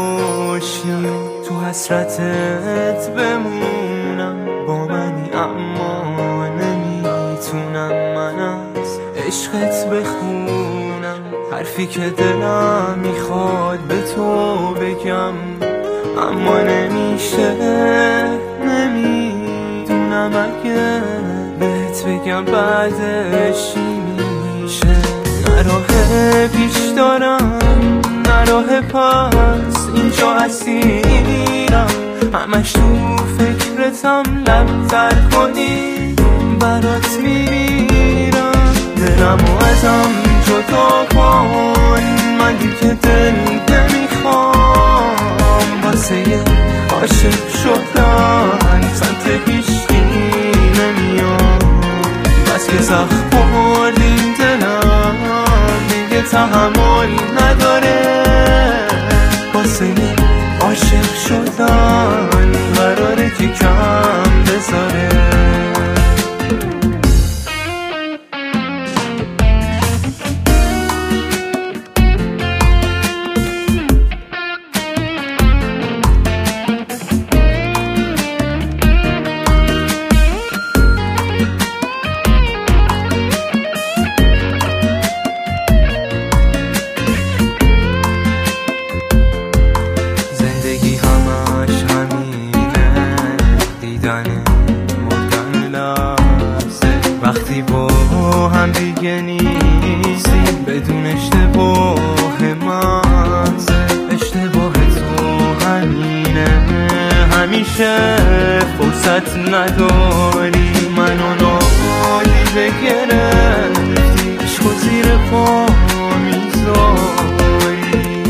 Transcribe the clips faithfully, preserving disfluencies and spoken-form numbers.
باشی، تو حسرتت بمونم، با منی اما نمیتونم من از عشقت بخونم. حرفی که دلم میخواد به تو بگم اما نمیشه، نمیدونم اگه بهت بگم بعدش چی میشه. نه راه پیش دارم نه راه پس، اینجا اسیرم همش تو فکرتم. لب تر کنی برات میمیرم، دلمو ازم جدا کن، من دیگه دل نمیخوام واسه عاشق شدن. سمت هیچکی نمیام، بس که زخم خوردیم دلم دیگه تحمل نداره. واسه عاشق شدن قراره که کم بذاره. وقتی با هم دیگه نیستیم بدون اشتباه منزه، اشتباه تو همینه، همیشه فرصت نداری منو نادیده بگرفتی، عشقو زیر پا میذاری.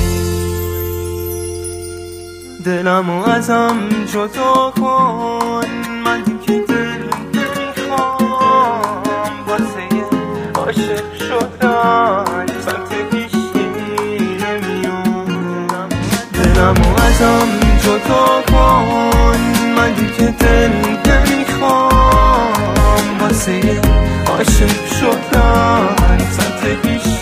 دلمو ازم جدا کن، من دیگه دل عاشق شدن سمت هیچکی نمیام. دلمو ازم جدا کن، من دیگه دل نمیخوام واسه عاشق شدن سمت هیچکی